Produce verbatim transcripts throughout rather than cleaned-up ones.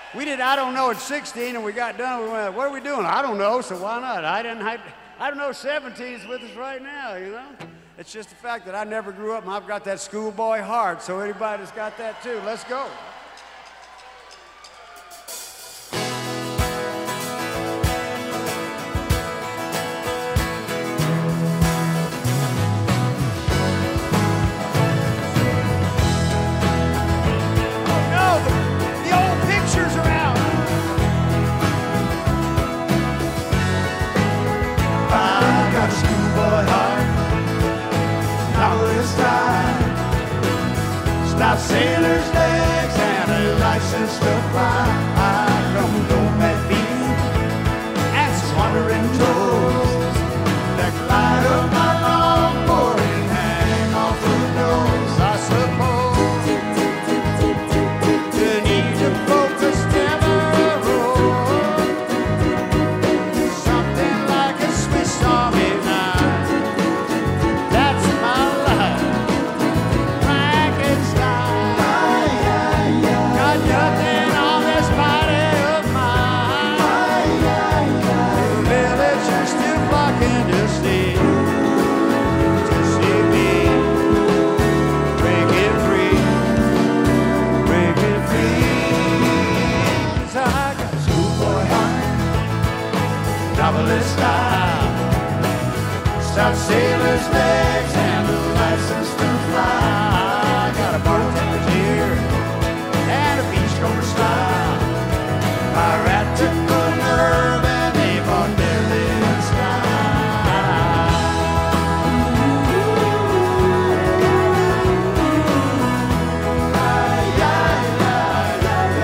We did I Don't Know at sixteen, and we got done. We went, what are we doing? I don't know, so why not? I didn't. I, I don't know. seventeen is with us right now. You know, it's just the fact that I never grew up, and I've got that schoolboy heart. So anybody's got that too. Let's go. Got sailor's legs and a license to fly. I come home at beat and some wandering toes that glide up my longboard and hang off the nose. I suppose you need to focus never roll, something like a Swiss Army knife. That's my life. Novelist style, stout sailor's legs and a license to fly. Got a bartender's ear and a beachcomber style, piratical nerve and a vaudevillian style. Ay, ay, ay, ay,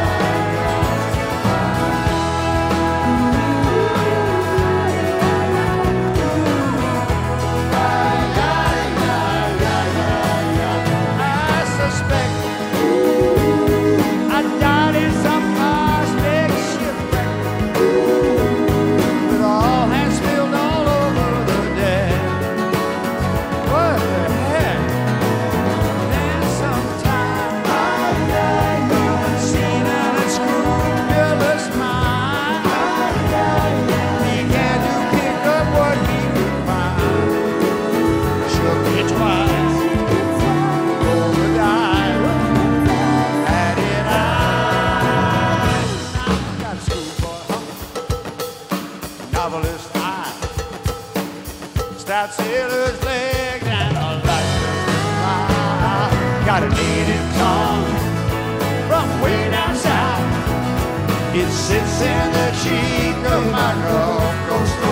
novelist eye, stout sailor's legs and a license to fly. Got a native tongue from way down south. It sits in the cheek of my Gulf Coast